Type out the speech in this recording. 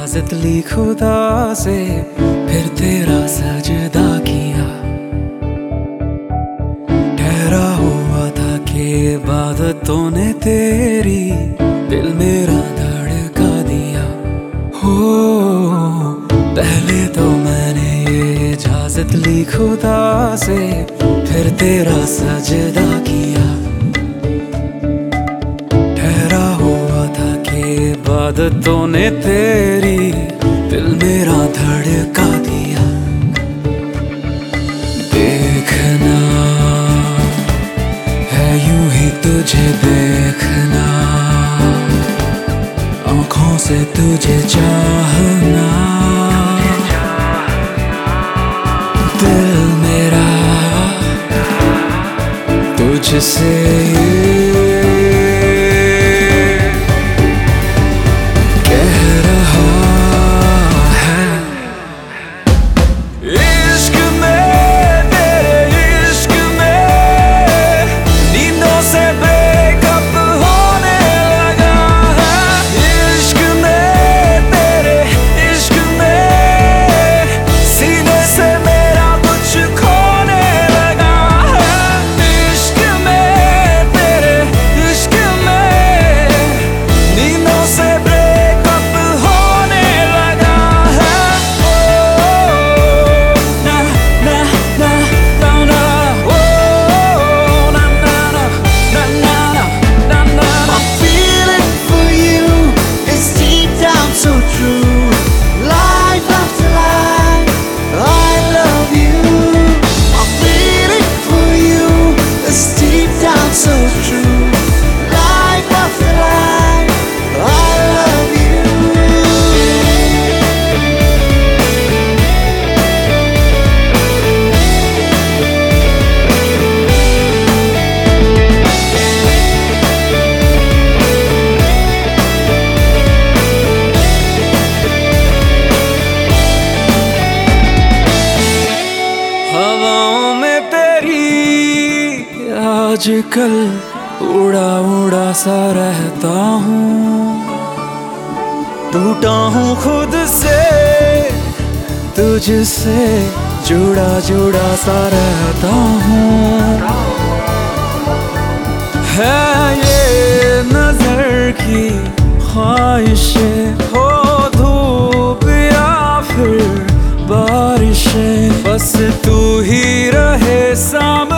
इजाजत ली खुदा से, फिर तेरा सजदा किया। ठहरा हुआ था कि इबादतों ने तेरी दिल मेरा धड़का दिया। हो पहले तो मैंने ये इजाजत ली खुदा से, फिर तेरा सजदा किया। ठहरा हुआ था कि इबादतों ने तेरी दिल मेरा धड़का दिया। देखना है यूं ही तुझे देखना, आँखों से तुझे चाहना। दिल मेरा तुझसे कह रहा है। इश्क में तेरे इश्क में नींदों से ब्रेकअप होने लगा है। इश्क में तेरे इश्क में सीने से मेरा कुछ खोने लगा है। इश्क में तेरे इश्क में नींदों से ब्रेकअप होने लगा है। ओ ना ना ना ना ना, ओ ना ना ना ना ना ना ना। My feeling for you is deep down so true. Life after life, I love you. My feeling for you is deep down so true. Life after life, I love you. हवाओं में तेरी आजकल उड़ा उड़ा सा रहता हूँ। टूटा हूँ खुद से, तुझसे जुड़ा जुड़ा सा रहता हूँ। है ये नजर की ख्वाहिशें, हो धूप या फिर बारिशें, बस तू ही रहे सामने।